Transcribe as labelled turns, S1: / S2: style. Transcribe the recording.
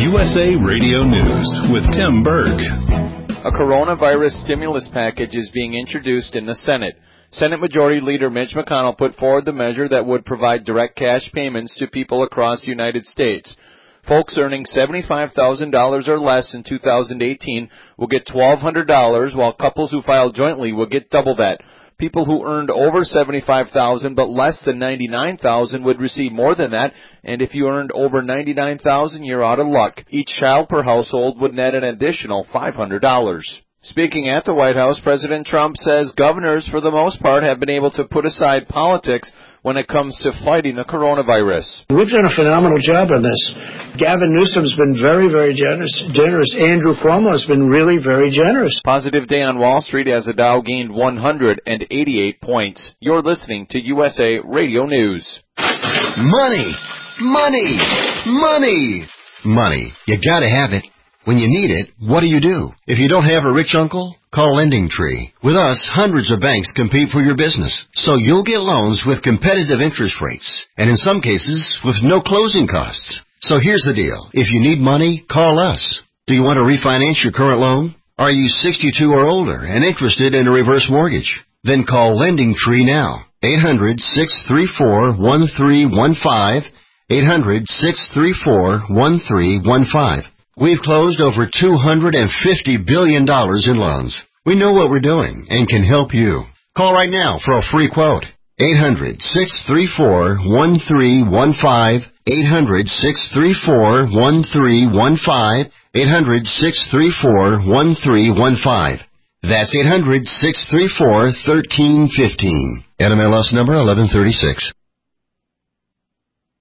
S1: USA Radio News with Tim Berg.
S2: A coronavirus stimulus package is being introduced in the Senate. Senate Majority Leader Mitch McConnell put forward the measure that would provide direct cash payments to people across the United States. Folks earning $75,000 or less in 2018 will get $1,200, while couples who file jointly will get double that. People who earned over $75,000 but less than $99,000 would receive more than that, and if you earned over $99,000, you're out of luck. Each child per household would net an additional $500. Speaking at the White House, President Trump says governors, for the most part, have been able to put aside politics when it comes to fighting the coronavirus.
S3: We've done a phenomenal job on this. Gavin Newsom's been very, very generous. Andrew Cuomo has been really very generous.
S2: Positive day on Wall Street as the Dow gained 188 points. You're listening to USA Radio News.
S4: Money, money, money, money. You gotta have it. When you need it, what do? If you don't have a rich uncle, call LendingTree. With us, hundreds of banks compete for your business, so you'll get loans with competitive interest rates, and in some cases, with no closing costs. So here's the deal. If you need money, call us. Do you want to refinance your current loan? Are you 62 or older and interested in a reverse mortgage? Then call LendingTree now. 800-634-1315. 800-634-1315. We've closed over $250 billion in loans. We know what we're doing and can help you. Call right now for a free quote. 800-634-1315. 800-634-1315. 800-634-1315. That's 800-634-1315. NMLS number 1136.